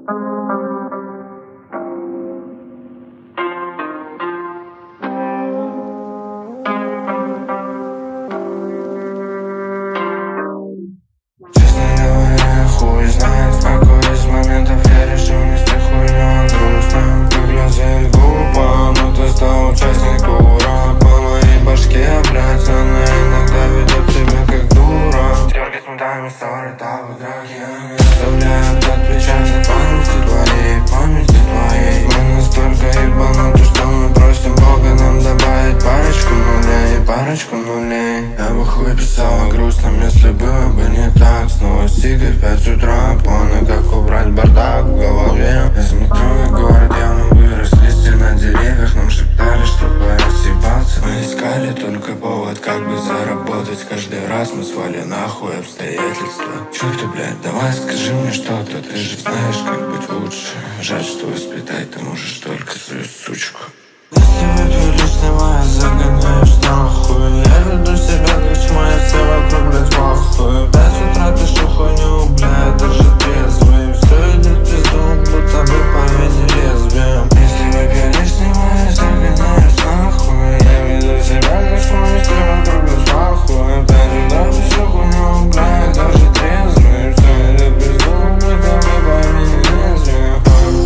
Честно говоря, хуй знает, в какой из моментов я решил нести хуйню грустно. Выглядит глупо, но ты стал участником урок. По моей башке, блядь, она иногда ведет себя как дура. Терки с ментами, ссоры, тавы, драки, они оставляют отпечаток памяти твоей. Мы настолько ебануты, что мы просим Бога нам добавить парочку нулей. Я бы хуй писал о грустном, если было бы не так. Снова сигарь, 5 утра, планы, как убрать бардак в голове. Я смотрю, и город явно вырос, листья на деревьях нам шептали, чтобы рассыпаться. Мы искали только повод, как бы заработать. Каждый раз мы свали нахуй обстоятельства. Чё ты, блядь, давай скажи мне что-то. Ты же знаешь, как быть лучше. Жаль, что воспитать ты можешь только свою сучку. Если выпью лишнего, я загоняюсь нахуй. Я веду себя как чмо, все вокруг, блядь, вахуй. 5 утра пишу хуйню, блядь, даже трезвый. Все идет в пизду, будто бы по вене лезвием. Если выпью лишнего, я загоняюсь нахуй. Я веду себя как чмо, все вокруг, блядь, вахуй. 5 утра пишу хуйню, блядь, даже трезвый. Все идет в пизду, будто бы по вене лезвием.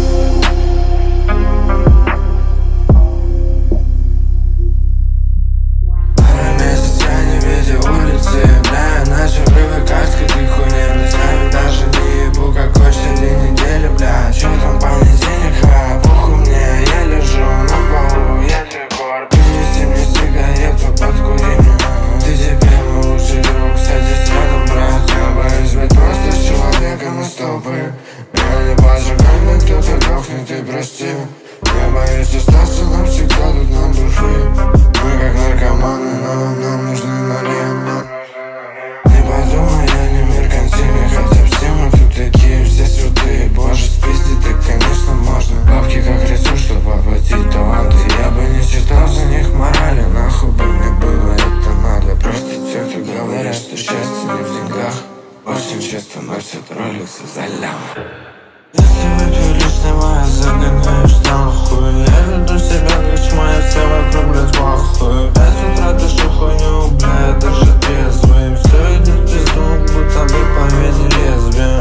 Начал привыкать к этой хуйне, блядь. Я даже не ебу, какой сегодня недели, блядь. Чё там понедельник, похуй мне. Я лежу на полу, я твой корт. Принеси мне сигарету, подкури меня. Ты теперь мой лучший друг, садись рядом, брат. Я боюсь быть просто с человеком из толпы. Я не бачу, когда кто-то дохнет, и прости. Я боюсь остаться навсегда тут на души. Мы как наркоманы, но нам нужны налево. Подумай, я не меркантильный, хотя все мы тут такие, все святые. Боже, спиздить так, конечно, можно. Бабки как ресурс, чтобы оплатить таланты. Я бы не читал за них морали, нахуй бы мне было это надо. Проститутки говорят, что счастье не в деньгах. Очень часто носят роликсы за лям. Если выпью лишнего, я загоняюсь нахуй. Я веду себя как чмо, все вокруг, блядь, вахуй. 5 утра пишу хуйню, блядь, даже трезвый. Все идет в пизду, будто бы по вене лезвием.